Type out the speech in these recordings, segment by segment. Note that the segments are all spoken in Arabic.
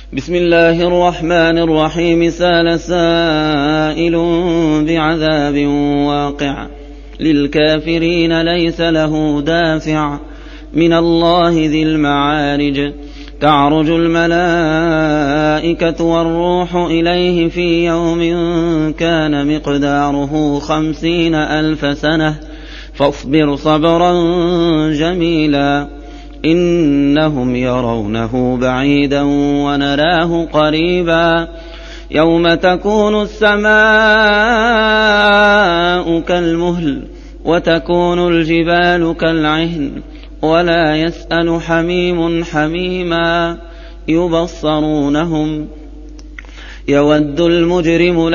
بسم الله الرحمن الرحيم. سأل سائل بعذاب واقع للكافرين ليس له دافع من الله ذي المعارج. تعرج الملائكة والروح إليه في يوم كان مقداره 50,000 سنة فاصبر صبرا جميلا إنهم يرونه بعيدا ونراه قريبا. يوم تكون السماء كالمهل وتكون الجبال كالعهن ولا يسأل حميم حميما يبصرونهم. يود المجرم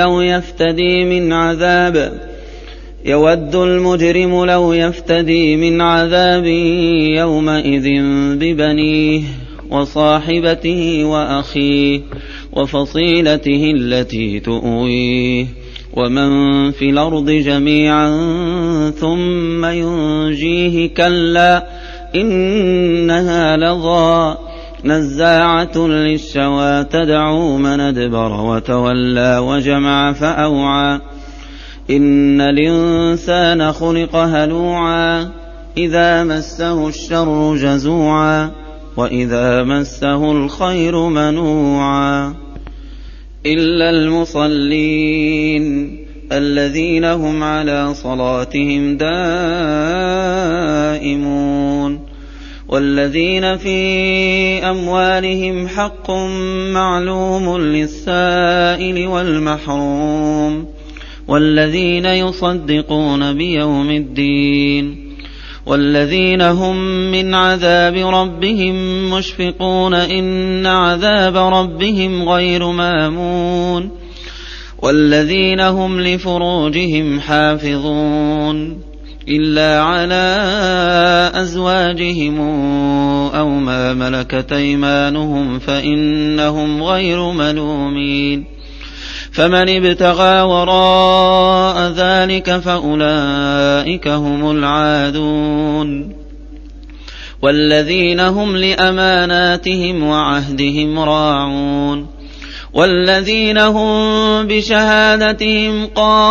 لو يفتدي من عذاب يومئذ ببنيه وصاحبته وأخيه وفصيلته التي تؤويه ومن في الأرض جميعا ثم ينجيه. كلا إنها لظى نزاعة للشوى تدعو من أدبر وتولى وجمع فأوعى. إن الإنسان خلق هلوعا إذا مسه الشر جزوعا وإذا مسه الخير منوعا. إلا المصلين الذين هم على صلاتهم دائمون والذين في أموالهم حق معلوم للسائل والمحروم والذين يصدقون بيوم الدين والذين هم من عذاب ربهم مشفقون إن عذاب ربهم غير مامون والذين هم لفروجهم حافظون إلا على أزواجهم أو ما ملكت أيمانهم فإنهم غير ملومين. فمن ابتغى وراء ذلك فأولئك هم العادون والذين هم لأماناتهم وعهدهم راعون والذين هم بشهادتهم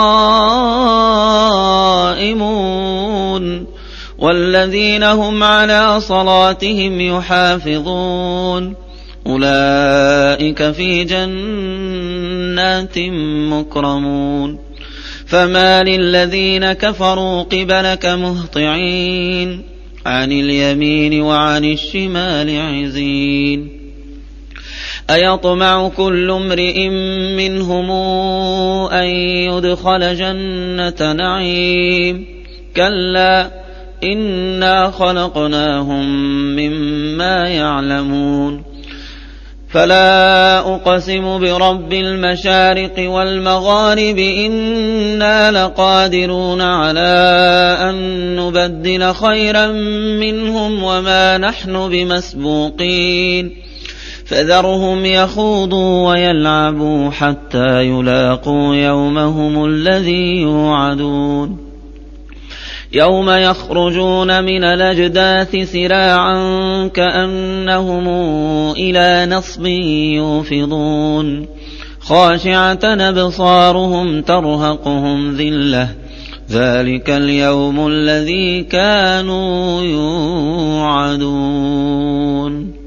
قائمون والذين هم على صلاتهم يحافظون أولئك في جنات مكرمون. فما للذين كفروا قبلك مهطعين عن اليمين وعن الشمال عزين. أيطمع كل امرئ منهم أن يدخل جنة نعيم كلا إنا خلقناهم مما يعلمون. فلا أقسم برب المشارق والمغارب إنا لقادرون على أن نبدل خيرا منهم وما نحن بمسبوقين. فذرهم يخوضوا ويلعبوا حتى يلاقوا يومهم الذي يوعدون. يوم يخرجون من الأجداث سراعا كأنهم إلى نصب يوفضون خاشعة أبصارهم ترهقهم ذلة ذلك اليوم الذي كانوا يوعدون.